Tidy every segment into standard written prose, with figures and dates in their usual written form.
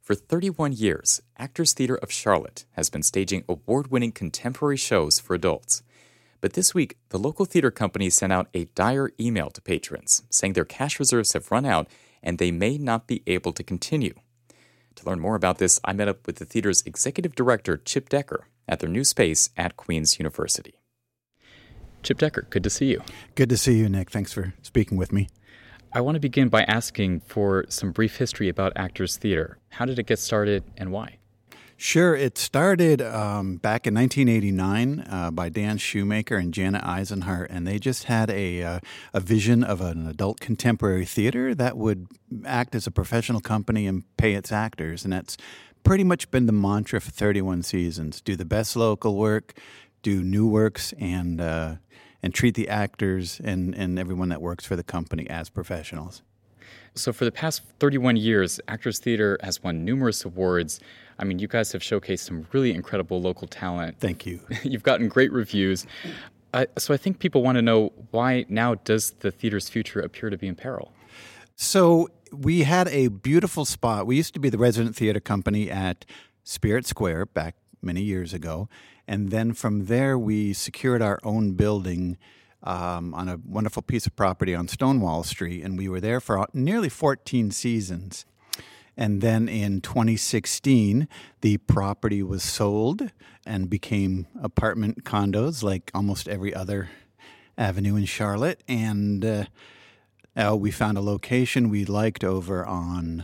For 31 years, Actors Theater of Charlotte has been staging award-winning contemporary shows for adults. But this week, the local theater company sent out a dire email to patrons saying their cash reserves have run out and they may not be able to continue. To learn more about this, I met up with the theater's executive director, Chip Decker, at their new space at Queen's University. Chip Decker, good to see you. Good to see you, Nick. Thanks for speaking with me. I want to begin by asking for some brief history about Actors Theater. How did it get started and why? Sure. It started back in 1989 by Dan Shoemaker and Janet Eisenhart, and they just had a vision of an adult contemporary theater that would act as a professional company and pay its actors, and that's pretty much been the mantra for 31 seasons. Do the best local work, do new works, and treat the actors and everyone that works for the company as professionals. So for the past 31 years, Actors Theater has won numerous awards. I mean, you guys have showcased some really incredible local talent. Thank you. You've gotten great reviews. So I think people want to know, why now does the theater's future appear to be in peril? So we had a beautiful spot. We used to be the resident theater company at Spirit Square back many years ago. And then from there, we secured our own building on a wonderful piece of property on Stonewall Street. And we were there for nearly 14 seasons. And then in 2016, the property was sold and became apartment condos like almost every other avenue in Charlotte. And we found a location we liked over in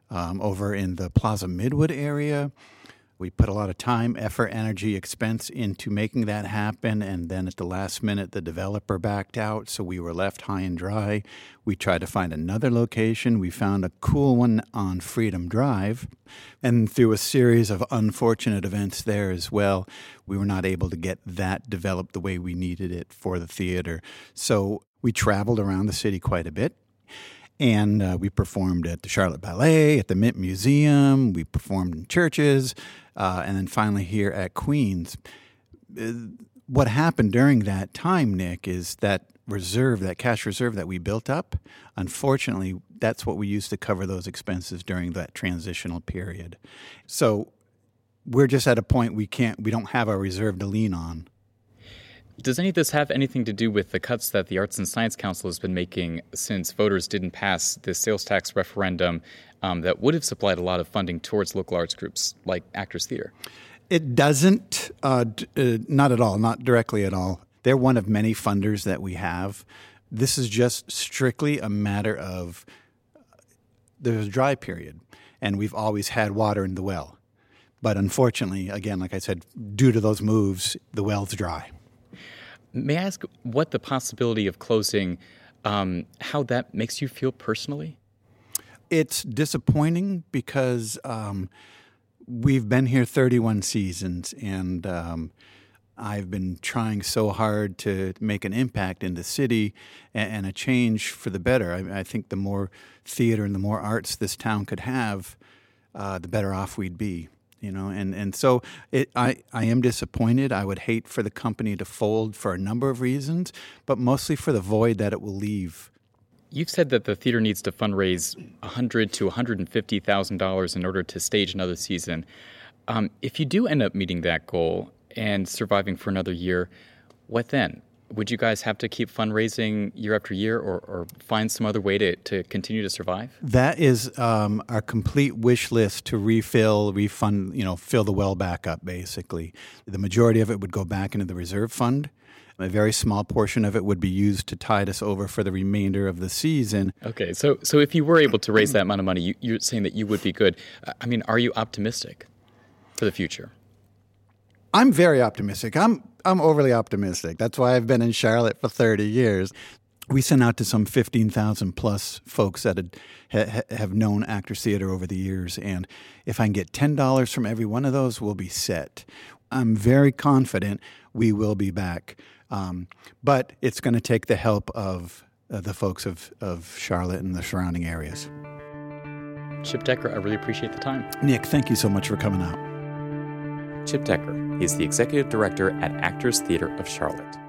the Plaza Midwood area. We put a lot of time, effort, energy, expense into making that happen, and then at the last minute, the developer backed out, so we were left high and dry. We tried to find another location. We found a cool one on Freedom Drive, and through a series of unfortunate events there as well, we were not able to get that developed the way we needed it for the theater. So we traveled around the city quite a bit. And we performed at the Charlotte Ballet, at the Mint Museum. We performed in churches, and then finally here at Queen's. What happened during that time, Nick, is that reserve, that cash reserve that we built up, unfortunately, that's what we used to cover those expenses during that transitional period. So we're just at a point we don't have our reserve to lean on. Does any of this have anything to do with the cuts that the Arts and Science Council has been making since voters didn't pass the sales tax referendum that would have supplied a lot of funding towards local arts groups like Actors Theater? It doesn't, not at all, not directly at all. They're one of many funders that we have. This is just strictly a matter of there's a dry period, and we've always had water in the well. But unfortunately, again, like I said, due to those moves, the well's dry. May I ask what the possibility of closing, how that makes you feel personally? It's disappointing because we've been here 31 seasons, and I've been trying so hard to make an impact in the city and a change for the better. I think the more theater and the more arts this town could have, the better off we'd be. You know, and so I am disappointed. I would hate for the company to fold for a number of reasons, but mostly for the void that it will leave. You've said that the theater needs to fundraise $100,000 to $150,000 in order to stage another season. If you do end up meeting that goal and surviving for another year, what then? Would you guys have to keep fundraising year after year or find some other way to continue to survive? That is our complete wish list to refund, fill the well back up, basically. The majority of it would go back into the reserve fund. A very small portion of it would be used to tide us over for the remainder of the season. Okay, so if you were able to raise that amount of money, you're saying that you would be good. I mean, are you optimistic for the future? I'm very optimistic. I'm overly optimistic. That's why I've been in Charlotte for 30 years. We sent out to some 15,000 plus folks that have known Actors Theater over the years, and if I can get $10 from every one of those, we'll be set. I'm very confident we will be back, but it's going to take the help of the folks of Charlotte and the surrounding areas. Chip Decker, I really appreciate the time. Nick, thank you so much for coming out. Chip Decker. He's the executive director at Actors Theater of Charlotte.